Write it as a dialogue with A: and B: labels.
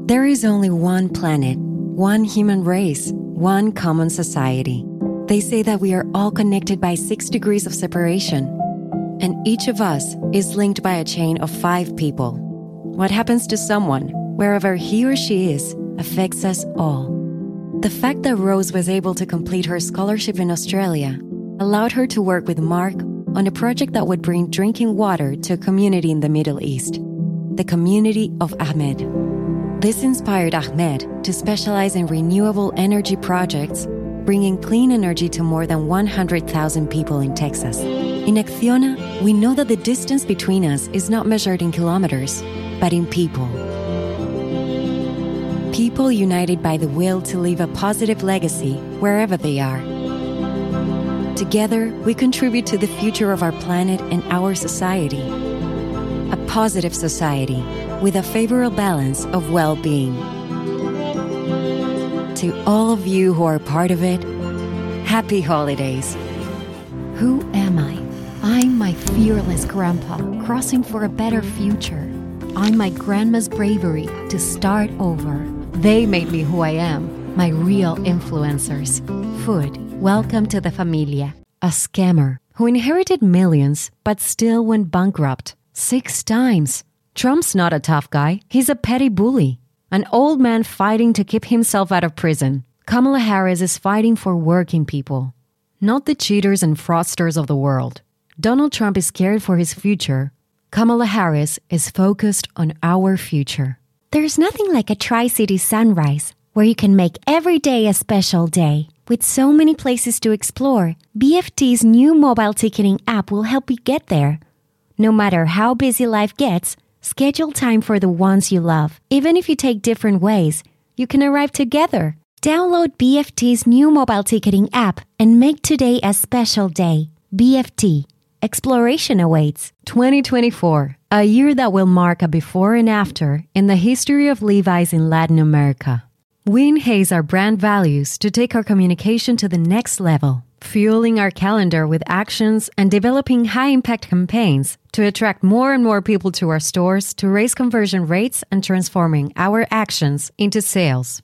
A: There is only one planet, one human race, one common society. They say that we are all connected by 6 degrees of separation, and each of us is linked by a chain of 5 people. What happens to someone, wherever he or she is, affects us all. The fact that Rose was able to complete her scholarship in Australia allowed her to work with Mark on a project that would bring drinking water to a community in the Middle East, the community of Ahmed. This inspired Ahmed to specialize in renewable energy projects, bringing clean energy to more than 100,000 people in Texas. In Acciona, we know that the distance between us is not measured in kilometers, but in people. People united by the will to leave a positive legacy wherever they are. Together, we contribute to the future of our planet and our society. A positive society with a favorable balance of well-being. To all of you who are part of it, happy holidays.
B: Who am I? I'm my fearless grandpa, crossing for a better future. I'm my grandma's bravery to start over. They made me who I am, my real influencers. Food. Welcome to the familia. A scammer who inherited millions but still went bankrupt 6 times. Trump's not a tough guy. He's a petty bully. An old man fighting to keep himself out of prison. Kamala Harris is fighting for working people, not the cheaters and fraudsters of the world. Donald Trump is scared for his future. Kamala Harris is focused on our future.
C: There's nothing like a Tri-City sunrise, where you can make every day a special day. With so many places to explore, BFT's new mobile ticketing app will help you get there. No matter how busy life gets, schedule time for the ones you love. Even if you take different ways, you can arrive together. Download BFT's new mobile ticketing app and make today a special day. BFT. Exploration awaits.
A: 2024, a year that will mark a before and after in the history of Levi's in Latin America. We enhance our brand values to take our communication to the next level, fueling our calendar with actions and developing high-impact campaigns to attract more and more people to our stores to raise conversion rates and transforming our actions into sales.